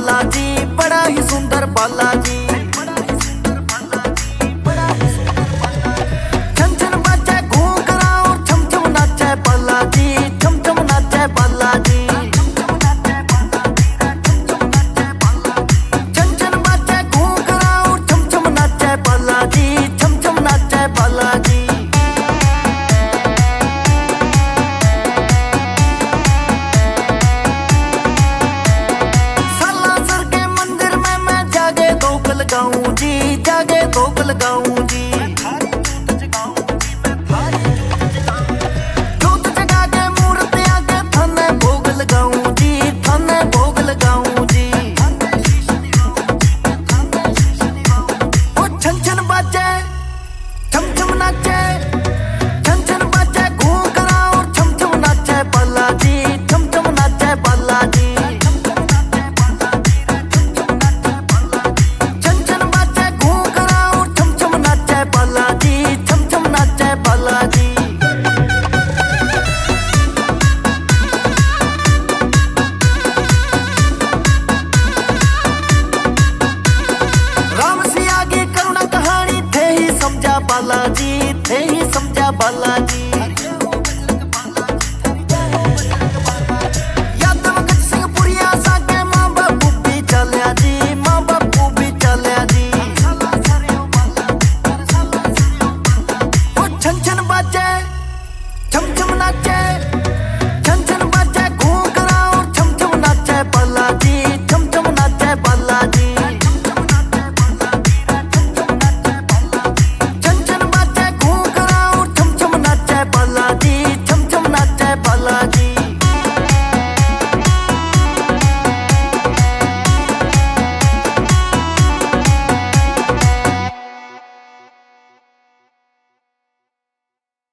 बालाजी, बड़ा ही सुंदर बालाजी। छन छन बाजे घूंघरा और छम छम नाचे बालाजी, छम छम नाचे बालाजी। छन छन बाजे घूंघरा और छम छम नाचे बालाजी, छम छम नाचे बालाजी। लगाऊं जी, जागे धोख लगाऊं जी। जोत जगा के मूर्ति आगे थाने भोग लगाऊं जी, थाने भोग लगाऊं जी। ओ छन छन बाजे छम छम नाचे, छन छन बाजे घूंघरा और छम छम नाचे बालाजी, छम छम नाचे बालाजी। बालाजी छम छम नाचे बालाजी। राम सिया की करुणा कहानी थे ही समझा बालाजी, थे ही समझा बालाजी।